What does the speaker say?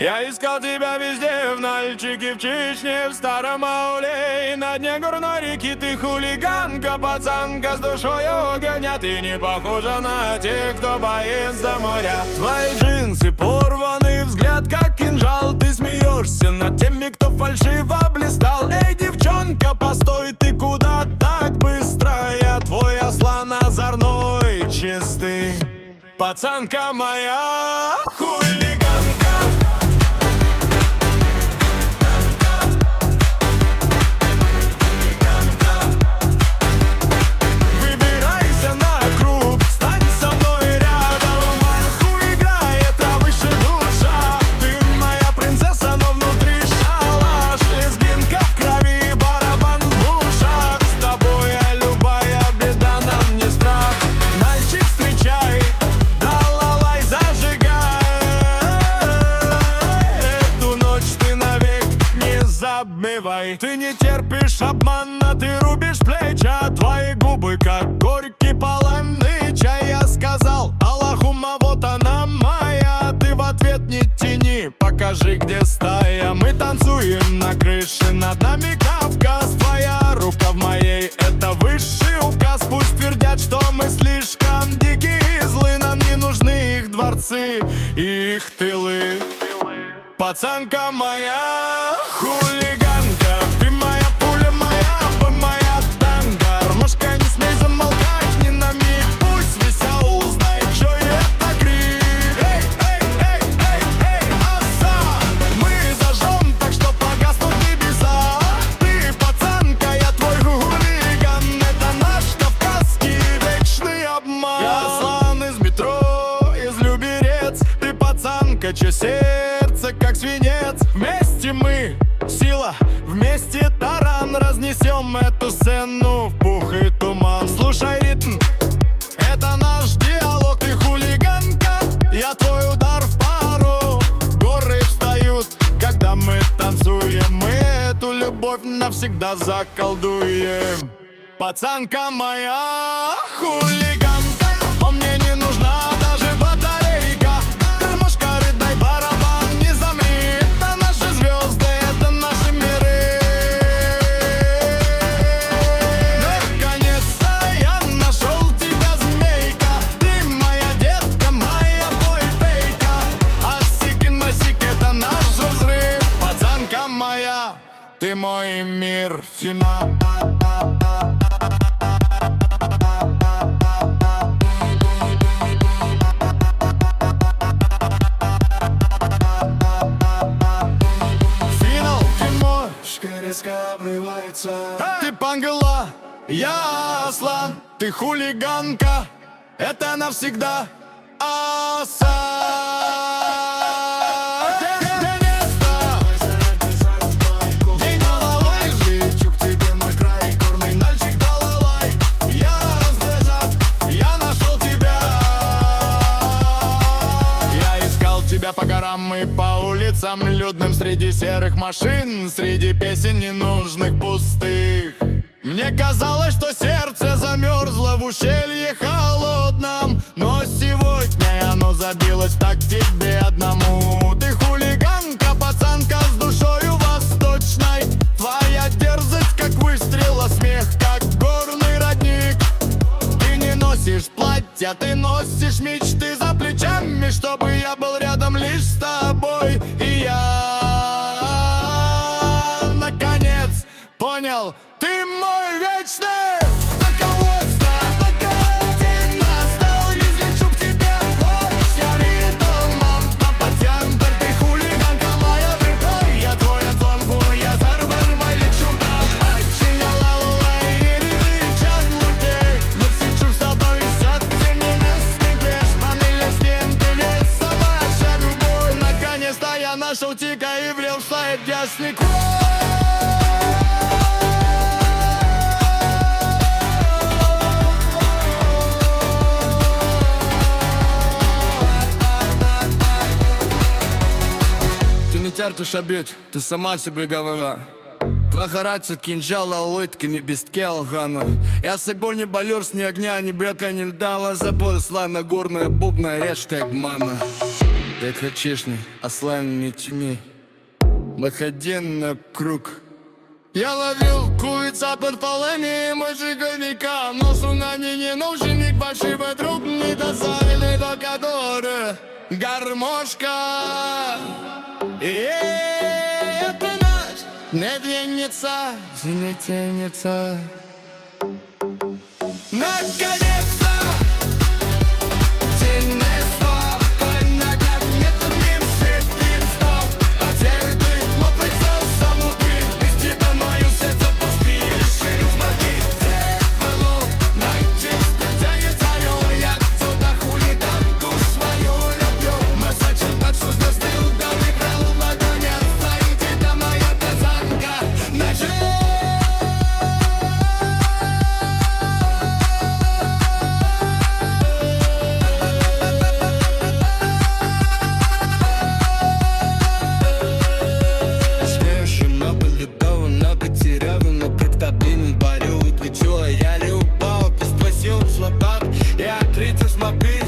Я искал тебя везде, в Нальчике, в Чечне, в Старом Ауле и на дне горной реки. Ты хулиганка, пацанка с душой огня. Ты не похожа на тех, кто боится моря. Твои джинсы порваны, взгляд как кинжал. Ты смеешься над теми, кто фальшиво блистал. Эй, девчонка, постой, ты куда так быстро? Я твой Аслан озорной, чистый. Пацанка моя, хулиганка. Ты не терпишь обмана, ты рубишь плеча. Твои губы как горький полынный чай. Я сказал Аллахума, вот она моя. Ты в ответ не тяни, покажи, где стая. Мы танцуем на крыше, над нами Кавказ. Твоя рука в моей, это высший указ. Пусть твердят, что мы слишком дикие и злы. Нам не нужны их дворцы и их тылы. Пацанка моя, хулиганка. Ты моя пуля, моя, моя танго. Ромашка, не смей замолкать ни на миг. Пусть весь аул знает, что это крик. Эй, эй, эй, эй, эй, оса. Мы зажжем так, что погаснут небеса. Ты пацанка, я твой хулиган. Это наш кавказский вечный обман. Я Аслан из метро, из Люберец. Ты пацанка, чье сердце как свинец. Вместе мы сила, вместе таран. Разнесем эту сцену в пух и туман. Слушай ритм, это наш диалог. Ты хулиганка, я твой удар в пару. Горы встают, когда мы танцуем. Мы эту любовь навсегда заколдуем. Пацанка моя, хулиганка. О, мне не нужна даже батарейка. Гармошка, рыдай барабан, не замри. Это наши звезды, это наши миры. Наконец-то я нашел тебя, змейка. Ты моя детка, моя бойбейка. Асикин масик, это наш взрыв. Пацанка моя, ты мой мир, финал. Резко обрывается. Ты пангала, я Аслан. Ты хулиганка, это навсегда оса. По горам и по улицам людным, среди серых машин, среди песен ненужных, пустых. Мне казалось, что сердце замерзло в ущелье холодном, но сегодня оно забилось так тебе одному. Ты хулиганка, пацанка с душою восточной. Твоя дерзость как выстрел, а смех как горный родник. Ты не носишь платья, ты носишь мечты за плечами, чтобы я был рядом лишь с тобой. И я наконец понял, ты мой вечный. Нашел тика и влил в слайд ясный кровь. Ты не терпишь обид, ты сама себе говорила. Прохораться кинжала, улыбки не без келгана. Я с собой не болерс, ни огня, ни брека, ни льда. Забор слана, горная, бубна, речь как мана. як гречишний, ославленный тьмей. Мы ходим на круг. Я ловил курица под полами, мой коньяка. Но суна не нужен, большой друг, не доставили до которой гармошка. Это наш, не двинется, не тянется. Наконец-то! My bitch